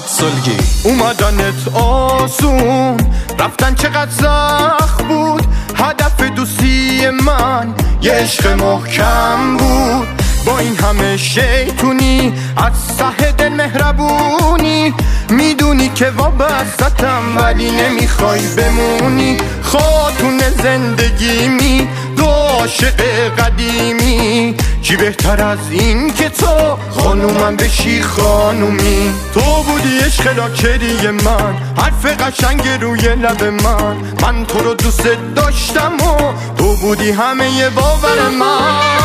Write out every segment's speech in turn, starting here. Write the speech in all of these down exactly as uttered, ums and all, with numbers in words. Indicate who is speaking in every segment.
Speaker 1: سلگی
Speaker 2: اومدنت آسون رفتن چقدر سخت بود، هدف دوستی من یه عشق محکم بود. با این همه شیطونی از ته دل مهربونی، میدونی که وابستم ولی نمیخوای بمونی. خاتون زندگیمی دو عاشق قدیمی، چی بهتر از این که تو خانومم بشی خانومی. تو بودی عشق لاکری من، حرف قشنگ روی لب من. من تو رو دوست داشتم و تو بودی همه باور من.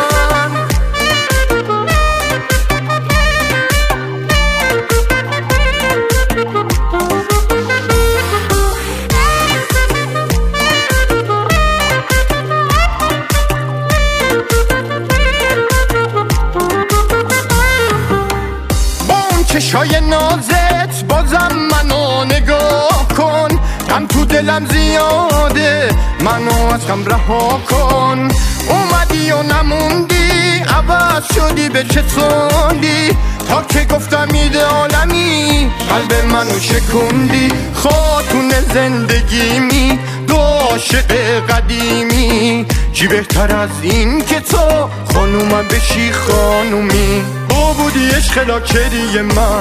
Speaker 2: چشای نازت بازم منو نگاه کن، غم تو دلم زیاده منو از غم رها کن. اومدی و نموندی، عوض شدی به چسوندی، تا که گفتم ایده عالمی قلب منو شکوندی. خاتون زندگیمی دو عاشق قدیمی، چی بهتر از این که تو خانومم بشی خانومی. تو بودی عشق لاکری من،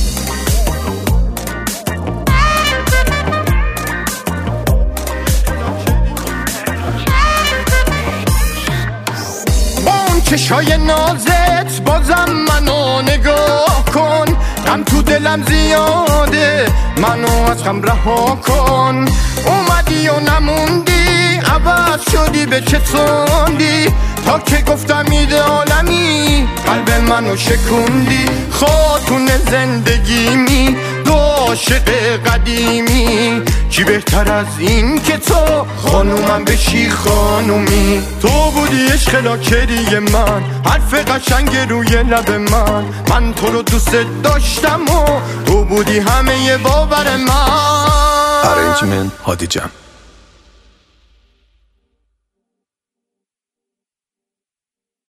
Speaker 2: با اون چشای نازت بازم منو نگاه کن. غم تو دلم زیاده منو از غم رها کن. اومدی و نموندی، عوض شدی به چسوندی، تا که گفتم ایده عالمی قلب منو شکوندی. خاتون زندگیمی دو عاشق قدیمی، چی بهتر از این که تو خانومم بشی خانومی. تو بودی عشق لاکری من، حرف قشنگ روی لب من. من تو رو دوست داشتم و تو بودی همه باور من.
Speaker 1: ارنجمنت هادی جان.